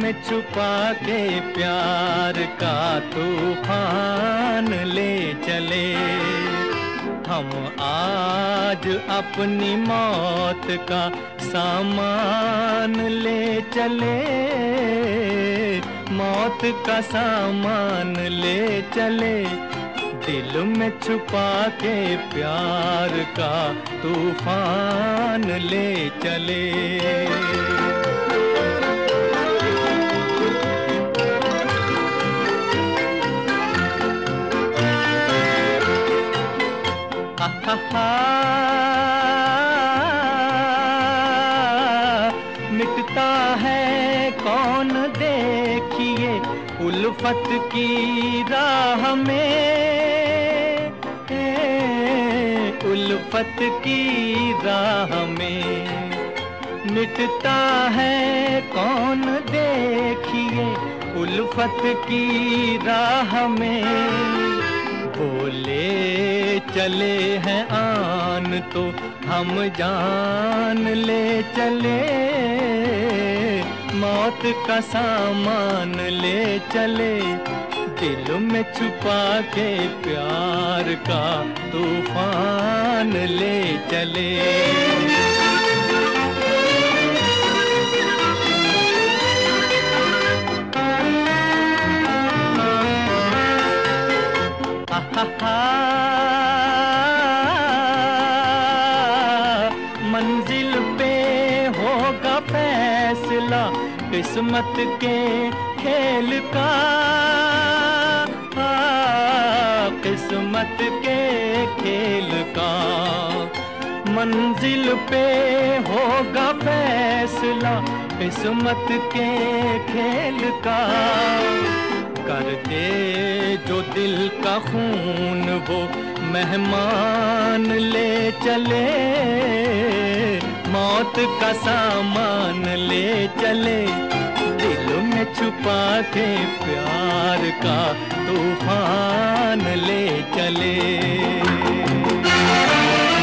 में छुपा के प्यार का तूफान ले चले। हम आज अपनी मौत का सामान ले चले, मौत का सामान ले चले। दिल में छुपा के प्यार का तूफान ले चले। मिटता है कौन देखिए उल्फत की राह में, उल्फत की राह में। मिटता है कौन देखिए उल्फत की राह में। बोले चले हैं आन तो हम जान ले चले, मौत का सामान ले चले। दिल में छुपा के प्यार का तूफान ले चले। मंजिल पे होगा फैसला किस्मत के खेल का, किस्मत के खेल का। मंजिल पे होगा फैसला किस्मत के खेल का। कर दे जो दिल का खून वो मेहमान ले चले, मौत का सामान ले चले। दिल में छुपा के प्यार का तूफान ले चले।